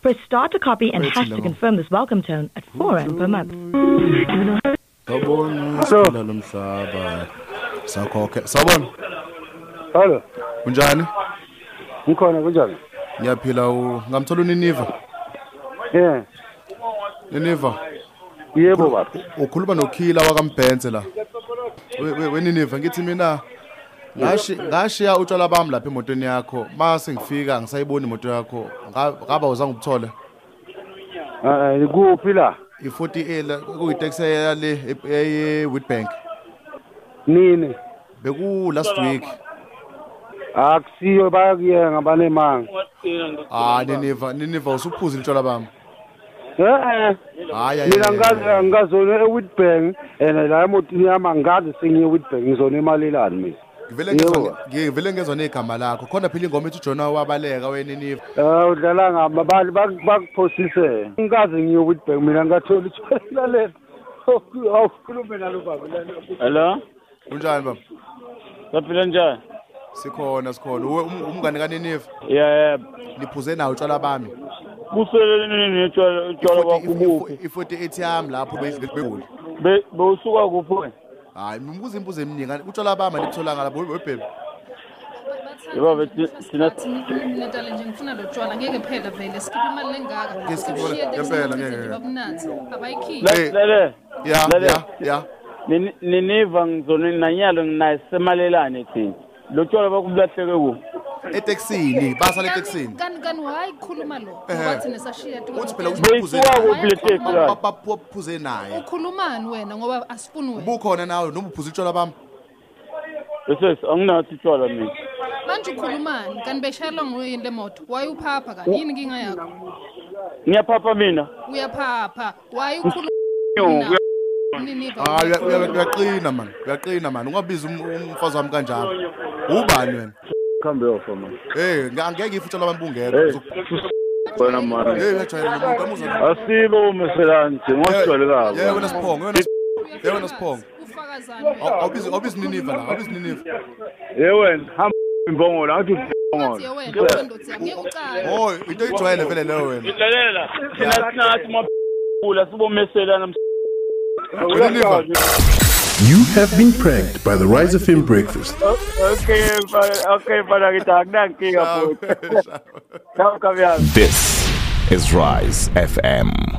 Press star to copy and hash to confirm this welcome tone at 4 Rand per month. Sawubona. Hello. Unjani? Ngikhona kunjani? Ngiyaphila ngamthola uNiniva. Yeah. Niniva. Yebo baba. Ukhuluma noKhila wakaMbhense la. Weniniva ngithi mina ngashiya utshwala bami lapha emotweni yakho. Mase ngifika ngisayibona imoto yakho. Ngaba uzange ubuthole. Kuphi la? I40A la kuyitaxi yale eWitbank. Nini? Beku last week. Akusiyo bayakuye ngabanemanga. Niniva usuphuza utshwala bami. Hayi mina ngazona eWitbank la emotini yami angazi sengiye eWitbank ngizona emalelani mina. Ngivele ngezona igama lakho khona phela ingoma ethi Jona wabaleka weniniva udlala ngama abantu bakuphosise ngikaze ngiye eWitbank mina ngathola itshwala lelo awukhulume nalo baba. Hello unjani baba? Saphila njani? Sikhona umngane kaNiniva. Yeah niphuze nawo utshwala bami busele nini utshwala bakho i48 yami lapho beguli bewusuka kuphi? Hayi mbuza imbuzo eminingi utshwala bami nikuthola ngala webhebe. Yebo thina Natali nje ngifuna lo tshwala ngeke phela vele skip imali lengaka ngempela ngeke bakunathi abayikhi ya Niniva ngizona nanyalo nginasemalelane thina lo tshwala bakubulahleke ku eTexini basala eTexini kan why khuluma lo wathi nesashiya uthi phela baphuze naye ukhulumani wena ngoba asifuni wena ubukhona nawe noma uphuza utshwala bami bese anginathi utshwala mina manje ukhulumani kan beshayelwa nguye le moto why uphapha kani yini inkinga yakho? Ngiyaphapha mina uyaphapha why ukhuluma uyaqina man ungabiza umfazi wami kanjalo ubani wena kambe ofa man ngeke ifutshela abantu bungeke bona mara ngiyajwayela lo muntu amuzwa asibo umeselani ngosijwayele kabi wena siphongo ufakazana awubizi Niniva la awubizi Niniva wena hamba imbongo la athi imbongo into ijwayele vele leyo wena ilalela thina sinathi mabula sibomeselana. You have been pranked by the Rise FM breakfast. Okay, but This is Rise FM.